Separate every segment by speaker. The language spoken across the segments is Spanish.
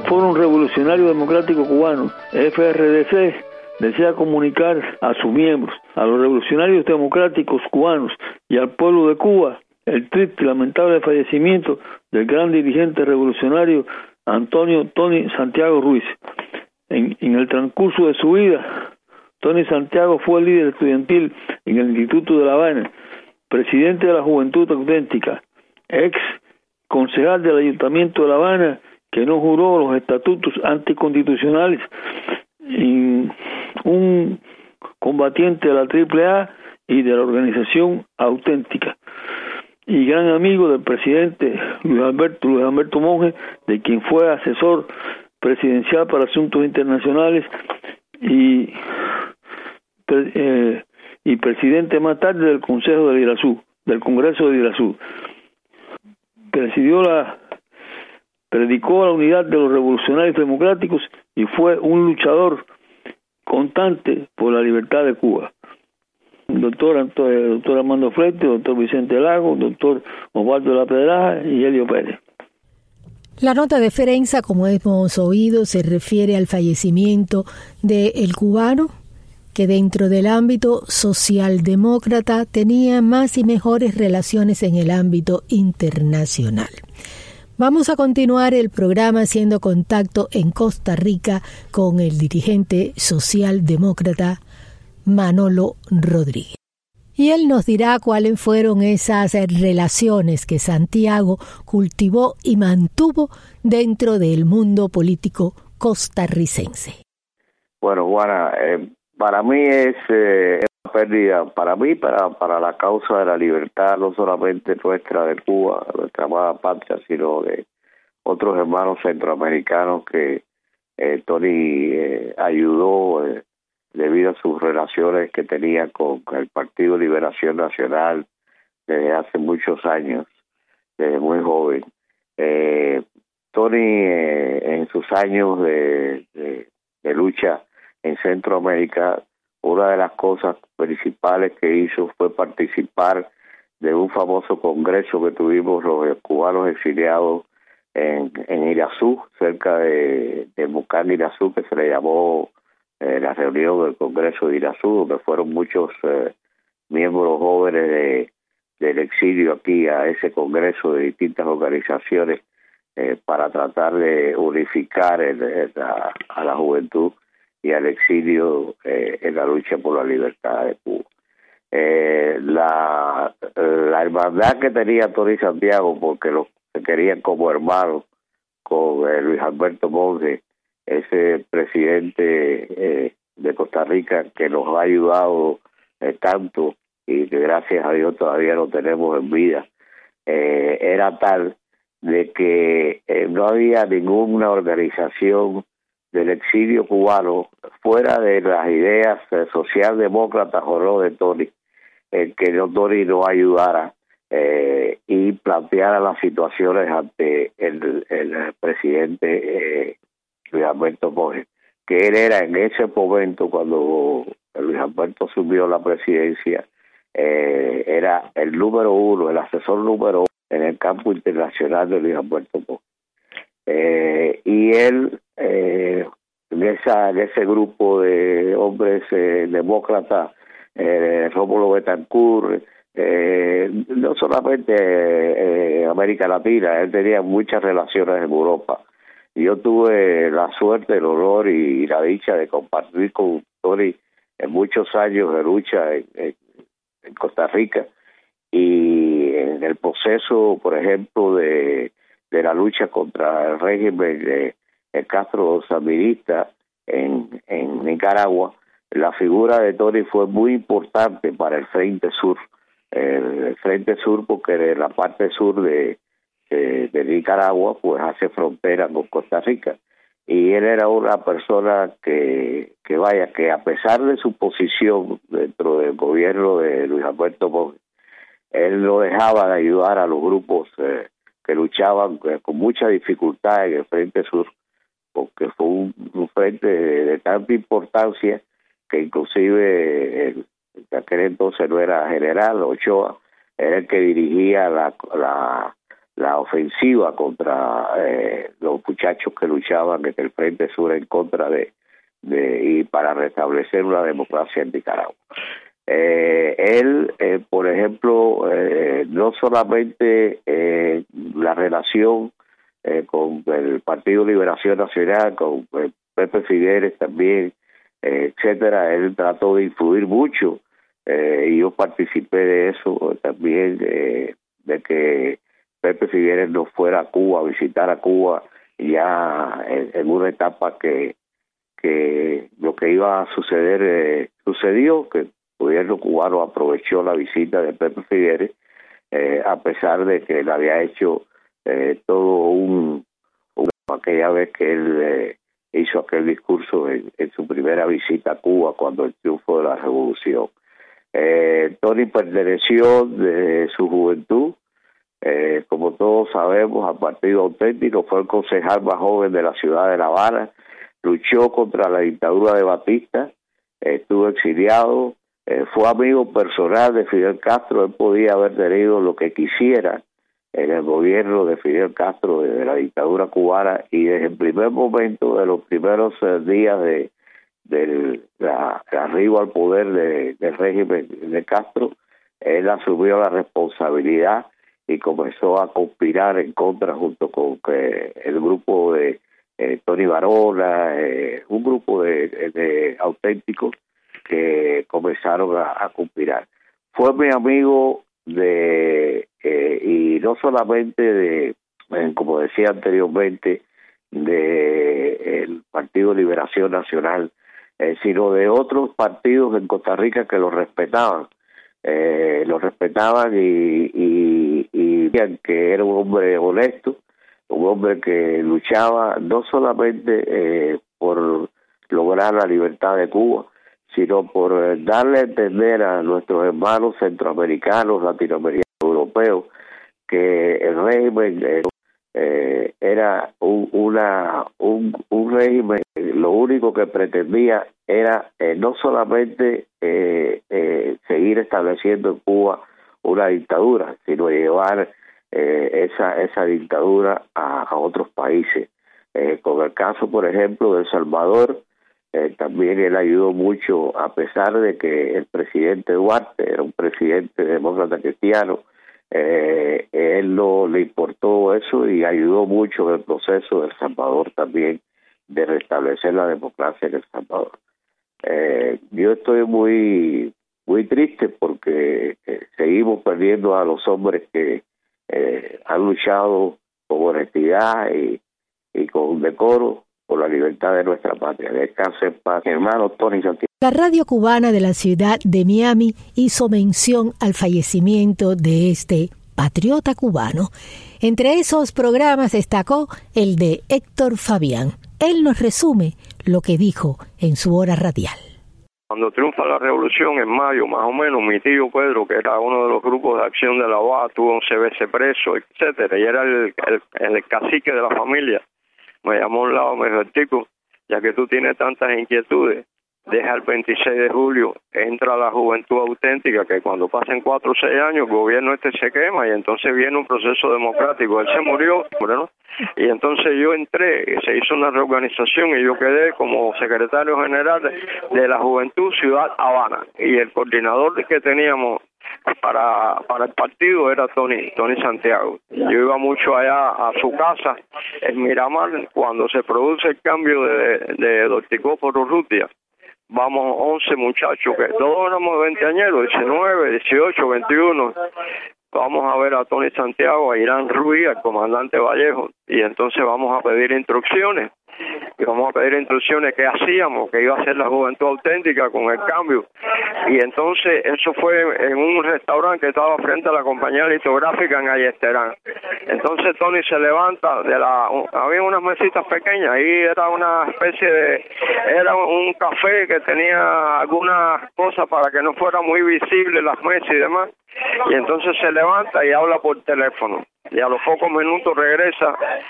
Speaker 1: el Foro Revolucionario Democrático Cubano, FRDC, desea comunicar a sus miembros, a los revolucionarios democráticos cubanos y al pueblo de Cuba, el triste y lamentable fallecimiento del gran dirigente revolucionario Antonio Tony Santiago Ruiz. En el transcurso de su vida, Tony Santiago fue líder estudiantil en el Instituto de La Habana, presidente de la Juventud Auténtica, ex concejal del Ayuntamiento de La Habana, que no juró los estatutos anticonstitucionales, y un combatiente de la AAA y de la Organización Auténtica, y gran amigo del presidente Luis Alberto Monge, de quien fue asesor presidencial para asuntos internacionales y presidente más tarde del Consejo de Irazú, del Congreso de Irazú. Predicó la unidad de los revolucionarios democráticos y fue un luchador constante por la libertad de Cuba. Doctor Armando Freite, doctor Vicente Lago, doctor Osvaldo de la Pedraja y Helio Pérez.
Speaker 2: La nota de prensa, como hemos oído, se refiere al fallecimiento del cubano que dentro del ámbito socialdemócrata tenía más y mejores relaciones en el ámbito internacional. Vamos a continuar el programa haciendo contacto en Costa Rica con el dirigente socialdemócrata Manolo Rodríguez. Y él nos dirá cuáles fueron esas relaciones que Santiago cultivó y mantuvo dentro del mundo político costarricense.
Speaker 3: Bueno, Juana, para mí es una pérdida, para mí, para la causa de la libertad, no solamente nuestra de Cuba, nuestra amada patria, sino de otros hermanos centroamericanos que Tony ayudó debido a sus relaciones que tenía con el Partido Liberación Nacional desde hace muchos años, desde muy joven. Tony, en sus años de lucha en Centroamérica, una de las cosas principales que hizo fue participar de un famoso congreso que tuvimos los cubanos exiliados en Irazú, cerca de Bucán, Irazú, que se le llamó la reunión del Congreso de Irazú, donde fueron muchos miembros jóvenes del exilio aquí a ese congreso de distintas organizaciones para tratar de unificar a la juventud y al exilio en la lucha por la libertad de Cuba. La hermandad que tenía Tony Santiago, porque los se querían como hermanos con Luis Alberto Monge, ese presidente de Costa Rica que nos ha ayudado tanto y que gracias a Dios todavía lo tenemos en vida, era tal de que no había ninguna organización del exilio cubano fuera de las ideas socialdemócratas o no de Tony, que Tony no ayudara y planteara las situaciones ante el presidente Luis Alberto Monge, que él era en ese momento, cuando Luis Alberto asumió la presidencia, era el número uno, el asesor número uno en el campo internacional de Luis Alberto Monge. Y él, en ese grupo de hombres demócratas, Rómulo Betancourt, no solamente América Latina, él tenía muchas relaciones en Europa. Yo tuve la suerte, el honor y la dicha de compartir con Tony en muchos años de lucha en Costa Rica, y en el proceso, por ejemplo, de la lucha contra el régimen de Castro sandinista en Nicaragua, la figura de Tony fue muy importante para el Frente Sur. El Frente Sur, porque de la parte sur de Nicaragua, pues hace frontera con Costa Rica. Y él era una persona que a pesar de su posición dentro del gobierno de Luis Alberto Monge, él no dejaba de ayudar a los grupos que luchaban con mucha dificultad en el Frente Sur, porque fue un frente de tanta importancia que inclusive en aquel entonces no era general Ochoa, era el que dirigía la la ofensiva contra los muchachos que luchaban en el Frente Sur en contra y para restablecer una democracia en Nicaragua. Él, por ejemplo, no solamente la relación con el Partido Liberación Nacional, con Pepe Figueres también, etcétera, él trató de influir mucho, y yo participé de eso también, de que Pepe Figueres no fuera a Cuba, a visitar a Cuba, ya en una etapa que lo que iba a suceder sucedió, que el gobierno cubano aprovechó la visita de Pepe Figueres, a pesar de que le había hecho todo aquella vez que él hizo aquel discurso en su primera visita a Cuba cuando el triunfo de la revolución. Tony perteneció de su juventud, como todos sabemos, al Partido Auténtico. Fue el concejal más joven de la ciudad de La Habana, luchó contra la dictadura de Batista, estuvo exiliado, fue amigo personal de Fidel Castro. Él podía haber tenido lo que quisiera en el gobierno de Fidel Castro, de la dictadura cubana, y desde el primer momento, de los primeros días del arribo al poder del régimen de Castro, él asumió la responsabilidad y comenzó a conspirar en contra, junto con el grupo de Tony Barona, un grupo de auténticos que comenzaron a conspirar. Fue mi amigo y no solamente como decía anteriormente, del Partido Liberación Nacional, sino de otros partidos en Costa Rica que lo respetaban y veían que era un hombre honesto, un hombre que luchaba no solamente por lograr la libertad de Cuba, sino por darle a entender a nuestros hermanos centroamericanos, latinoamericanos, europeos, que el régimen era un régimen, lo único que pretendía era no solamente seguir estableciendo en Cuba una dictadura, sino llevar esa dictadura a otros países. Con el caso, por ejemplo, de El Salvador, también él ayudó mucho, a pesar de que el presidente Duarte era un presidente demócrata cristiano. Él no le importó eso y ayudó mucho en el proceso de El Salvador también, de restablecer la democracia en El Salvador. Yo estoy muy triste porque seguimos perdiendo a los hombres que han luchado con honestidad y con decoro por la libertad de nuestra patria. Descanse en paz, hermano Tony Santiago.
Speaker 2: La radio cubana de la ciudad de Miami hizo mención al fallecimiento de este patriota cubano. Entre esos programas destacó el de Héctor Fabián. Él nos resume lo que dijo en su hora radial.
Speaker 4: Cuando triunfa la revolución en mayo, más o menos, mi tío Pedro, que era uno de los grupos de acción de La Habana, tuvo 11 veces preso, etcétera, y era el cacique de la familia. Me llamó a un lado, me dijo: Tico, ya que tú tienes tantas inquietudes, deja el 26 de julio, entra la Juventud Auténtica, que cuando pasen 4 o 6 años, el gobierno se quema y entonces viene un proceso democrático. Él se murió, ¿no? Y entonces yo entré, se hizo una reorganización y yo quedé como secretario general de la Juventud Ciudad Habana. Y el coordinador que teníamos para el partido era Tony Santiago. Yo iba mucho allá a su casa en Miramar cuando se produce el cambio de Dorticóforo Urrutia. Vamos 11 muchachos, que todos éramos veinteañeros, 19, 18, 21. Vamos a ver a Tony Santiago, a Irán Ruiz, al comandante Vallejo, y entonces vamos a pedir instrucciones. Y vamos a pedir instrucciones qué hacíamos, qué iba a hacer la Juventud Auténtica con el cambio. Y entonces eso fue en un restaurante que estaba frente a la compañía litográfica en Ayesterán. Entonces Tony se levanta había unas mesitas pequeñas, ahí era una especie era un café que tenía algunas cosas para que no fuera muy visible las mesas y demás. Y entonces se levanta y habla por teléfono. Y a los pocos minutos regresa y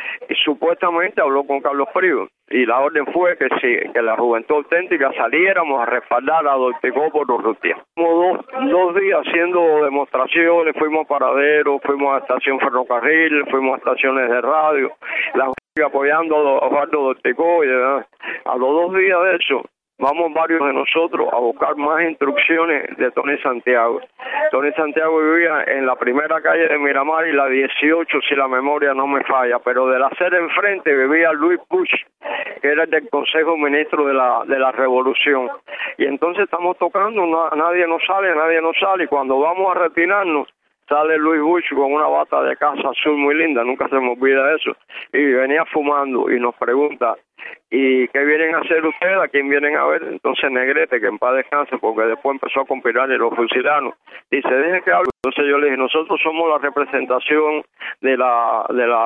Speaker 4: supuestamente habló con Carlos Prío y la orden fue que la Juventud Auténtica saliéramos a respaldar a Dorticó por Urrutia. Fuimos dos días haciendo demostraciones, fuimos a paraderos, fuimos a estación ferrocarril, fuimos a estaciones de radio, la gente apoyando a Osvaldo Dorticó y demás. A los 2 días de eso, vamos varios de nosotros a buscar más instrucciones de Tony Santiago. Tony Santiago vivía en la primera calle de Miramar y la 18, si la memoria no me falla, pero de la acera enfrente vivía Luis Bush, que era el del Consejo Ministro de la Revolución. Y entonces estamos tocando, nadie nos sale, y cuando vamos a retirarnos, sale Luis Bush con una bata de casa azul muy linda, nunca se me olvida eso, y venía fumando y nos pregunta, ¿y qué vienen a hacer ustedes? ¿A quién vienen a ver? Entonces Negrete, que en paz descanse, porque después empezó a conspirar y los fusilaron, dice, deje que hable. Entonces yo le dije, nosotros somos la representación de la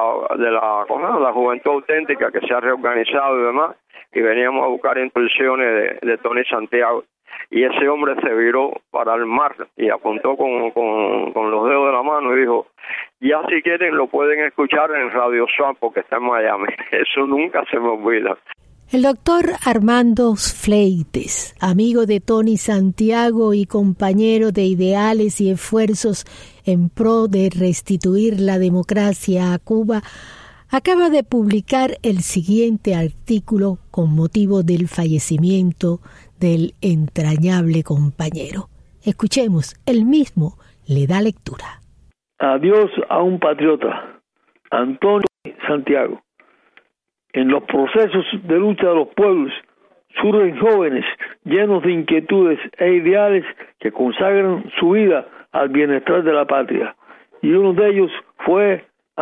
Speaker 4: Juventud Auténtica que se ha reorganizado y demás, y veníamos a buscar instrucciones de Tony Santiago. Y ese hombre se viró para el mar y apuntó con los dedos de la mano y dijo, ya si quieren lo pueden escuchar en Radio Swap porque está en Miami. Eso nunca se me olvida.
Speaker 2: El doctor Armando Fleites, amigo de Tony Santiago y compañero de ideales y esfuerzos en pro de restituir la democracia a Cuba, acaba de publicar el siguiente artículo con motivo del fallecimiento del entrañable compañero. Escuchemos, él mismo le da lectura.
Speaker 1: Adiós a un patriota, Antonio Santiago. En los procesos de lucha de los pueblos surgen jóvenes llenos de inquietudes e ideales que consagran su vida al bienestar de la patria. Y uno de ellos fue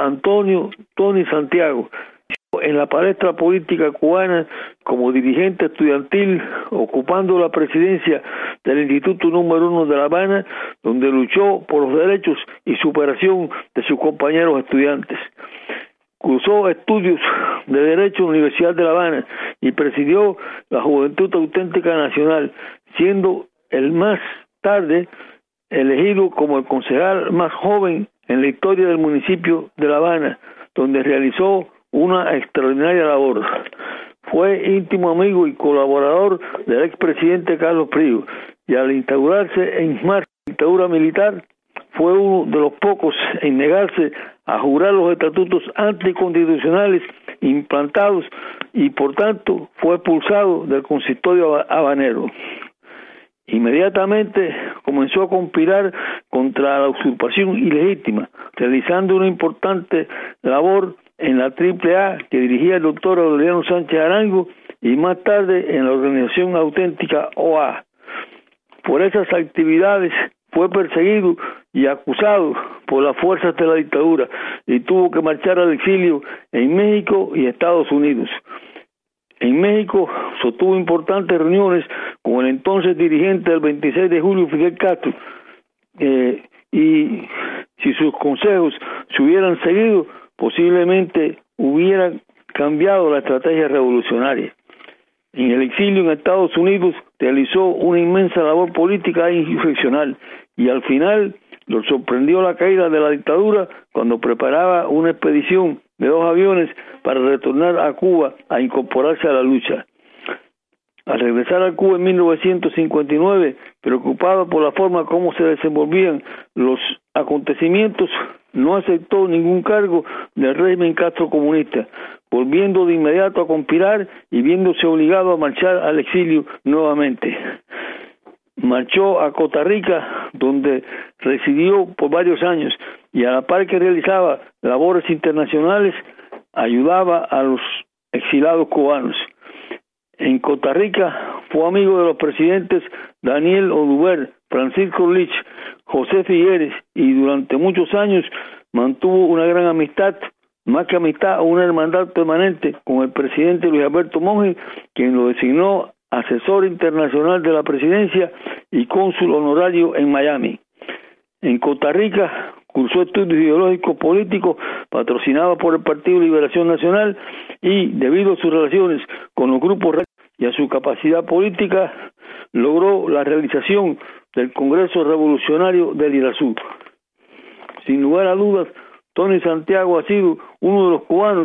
Speaker 1: Tony Santiago. En la palestra política cubana como dirigente estudiantil, ocupando la presidencia del Instituto número 1 de La Habana, donde luchó por los derechos y superación de sus compañeros estudiantes. Cursó estudios de Derecho en la Universidad de La Habana y presidió la Juventud Auténtica Nacional, siendo el más tarde elegido como el concejal más joven en la historia del municipio de La Habana, donde realizó una extraordinaria labor. Fue íntimo amigo y colaborador del expresidente Carlos Prío, y al instaurarse en marzo la dictadura militar, fue uno de los pocos en negarse a jurar los estatutos anticonstitucionales implantados y por tanto fue expulsado del consistorio habanero. Inmediatamente comenzó a conspirar contra la usurpación ilegítima, realizando una importante labor en la AAA que dirigía el doctor Aureliano Sánchez Arango y más tarde en la Organización Auténtica OA. Por esas actividades fue perseguido y acusado por las fuerzas de la dictadura y tuvo que marchar al exilio en México y Estados Unidos. En México sostuvo importantes reuniones con el entonces dirigente del 26 de julio, Fidel Castro, y si sus consejos se hubieran seguido, posiblemente hubieran cambiado la estrategia revolucionaria. En el exilio en Estados Unidos realizó una inmensa labor política e institucional y al final lo sorprendió la caída de la dictadura cuando preparaba una expedición de 2 aviones para retornar a Cuba a incorporarse a la lucha. Al regresar a Cuba en 1959, preocupado por la forma como se desenvolvían los acontecimientos, no aceptó ningún cargo del régimen castrocomunista, volviendo de inmediato a conspirar y viéndose obligado a marchar al exilio nuevamente. Marchó a Costa Rica, donde residió por varios años, y a la par que realizaba labores internacionales, ayudaba a los exilados cubanos. En Costa Rica fue amigo de los presidentes Daniel Oduber, Francisco Lich, José Figueres, y durante muchos años mantuvo una gran amistad, más que amistad, una hermandad permanente con el presidente Luis Alberto Monge, quien lo designó asesor internacional de la presidencia y cónsul honorario en Miami. En Costa Rica cursó estudios ideológicos políticos patrocinados por el Partido Liberación Nacional y, debido a sus relaciones con los grupos y a su capacidad política, logró la realización del Congreso Revolucionario del Irazú. Sin lugar a dudas, Tony Santiago ha sido uno de los cubanos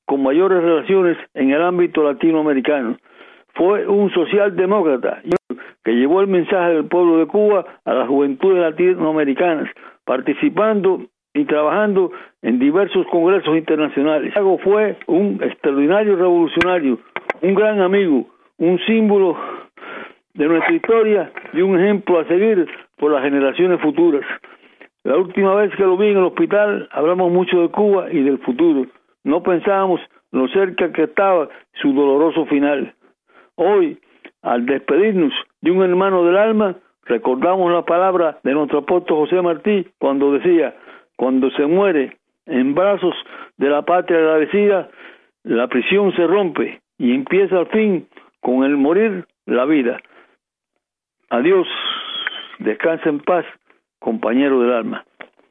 Speaker 1: con mayores relaciones en el ámbito latinoamericano. Fue un socialdemócrata que llevó el mensaje del pueblo de Cuba a las juventudes latinoamericanas, participando y trabajando en diversos congresos internacionales. Santiago fue un extraordinario revolucionario, un gran amigo, un símbolo de nuestra historia y un ejemplo a seguir por las generaciones futuras. La última vez que lo vi en el hospital hablamos mucho de Cuba y del futuro. No pensábamos lo cerca que estaba su doloroso final. Hoy, al despedirnos de un hermano del alma, recordamos la palabra de nuestro apóstol José Martí cuando decía: cuando se muere en brazos de la patria agradecida, la prisión se rompe y empieza al fin con el morir la vida. Adiós, descansa en paz, compañero del alma.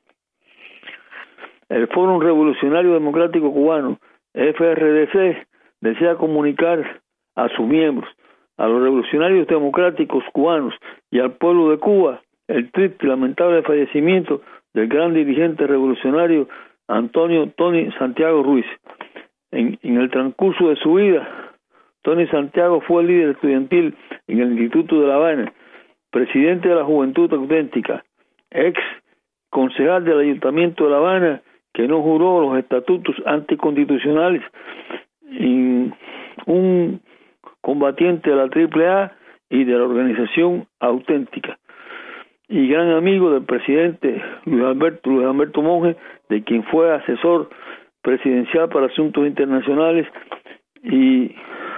Speaker 1: El Foro Revolucionario Democrático Cubano, FRDC, desea comunicar a sus miembros, a los revolucionarios democráticos cubanos y al pueblo de Cuba el triste y lamentable fallecimiento del gran dirigente revolucionario Antonio Tony Santiago Ruiz. En el transcurso de su vida, Tony Santiago fue líder estudiantil en el Instituto de La Habana, presidente de la Juventud Auténtica, ex concejal del Ayuntamiento de La Habana, que no juró los estatutos anticonstitucionales, y un combatiente de la AAA y de la Organización Auténtica, y gran amigo del presidente Luis Alberto Monge, de quien fue asesor presidencial para asuntos internacionales y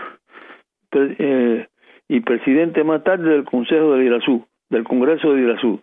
Speaker 1: presidente más tarde del Consejo de Irazú, del Congreso de Irazú.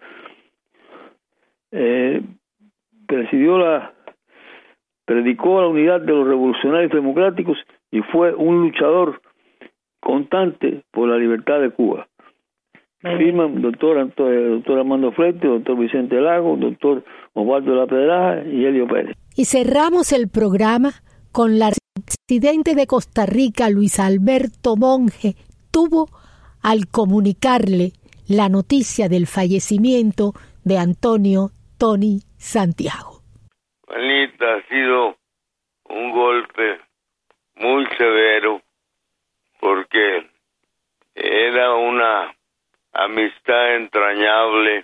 Speaker 1: Predicó la unidad de los revolucionarios democráticos y fue un luchador constante por la libertad de Cuba. Firman doctor Armando Flete, doctor Vicente Lago, doctor Osvaldo de la Pedraja y Helio Pérez.
Speaker 2: Y cerramos el programa con la presidente de Costa Rica, Luis Alberto Monge, tuvo al comunicarle la noticia del fallecimiento de Antonio Tony Santiago.
Speaker 5: Juanita, ha sido un golpe muy severo porque era una amistad entrañable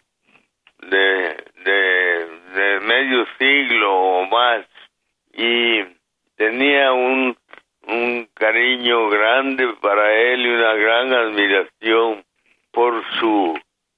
Speaker 5: de medio siglo o más, y tenía un cariño grande para él y una gran admiración por su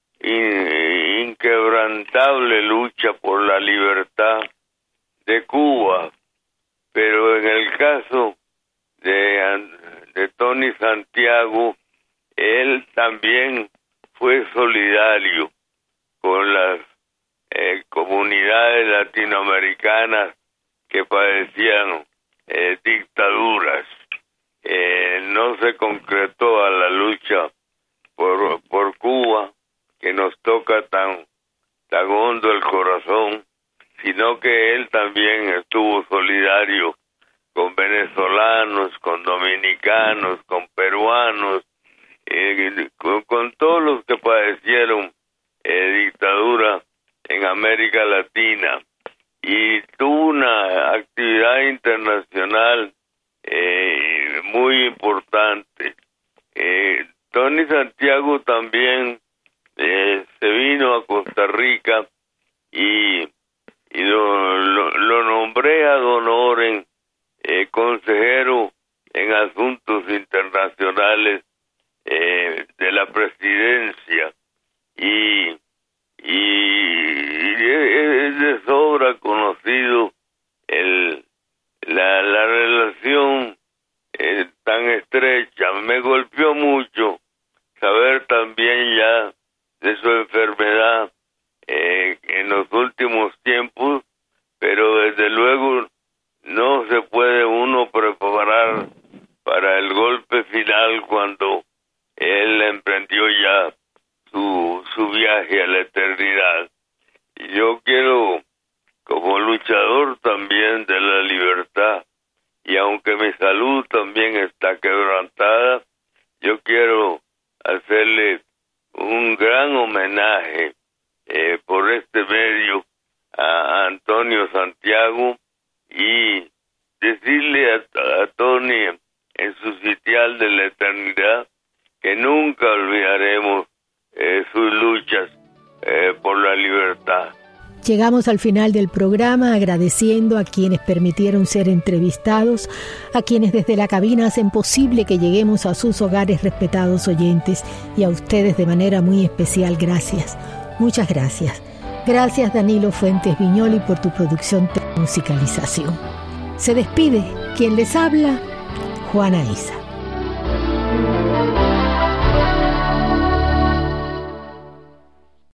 Speaker 5: inquebrantable lucha por la libertad de Cuba. Pero en el caso de Tony Santiago, él también fue solidario con las comunidades latinoamericanas que padecían dictaduras. No se concretó a la lucha por Cuba, que nos toca tan hondo el corazón, sino que él también estuvo solidario con venezolanos, con dominicanos, con peruanos, con todos los que padecieron dictadura en América Latina, y tuvo una actividad internacional muy importante. Tony Santiago también se vino a Costa Rica y lo nombré ad honorem consejero en asuntos internacionales de la presidencia, y es de sobra conocido la relación tan estrecha. Me golpeó mucho saber también ya de su enfermedad en los últimos tiempos, pero desde luego no se puede uno preparar para el golpe final cuando él emprendió ya su viaje a la eternidad. Y yo quiero, como luchador también de la libertad, y aunque mi salud también está quebrantada, yo quiero hacerle un gran homenaje por este medio a Antonio Santiago, y decirle final de la eternidad, que nunca olvidaremos sus luchas por la libertad.
Speaker 2: Llegamos al final del programa agradeciendo a quienes permitieron ser entrevistados, a quienes desde la cabina hacen posible que lleguemos a sus hogares, respetados oyentes, y a ustedes de manera muy especial, gracias. Muchas gracias. Gracias, Danilo Fuentes Viñoli, por tu producción de musicalización. Se despide quien les habla, Juana Isa.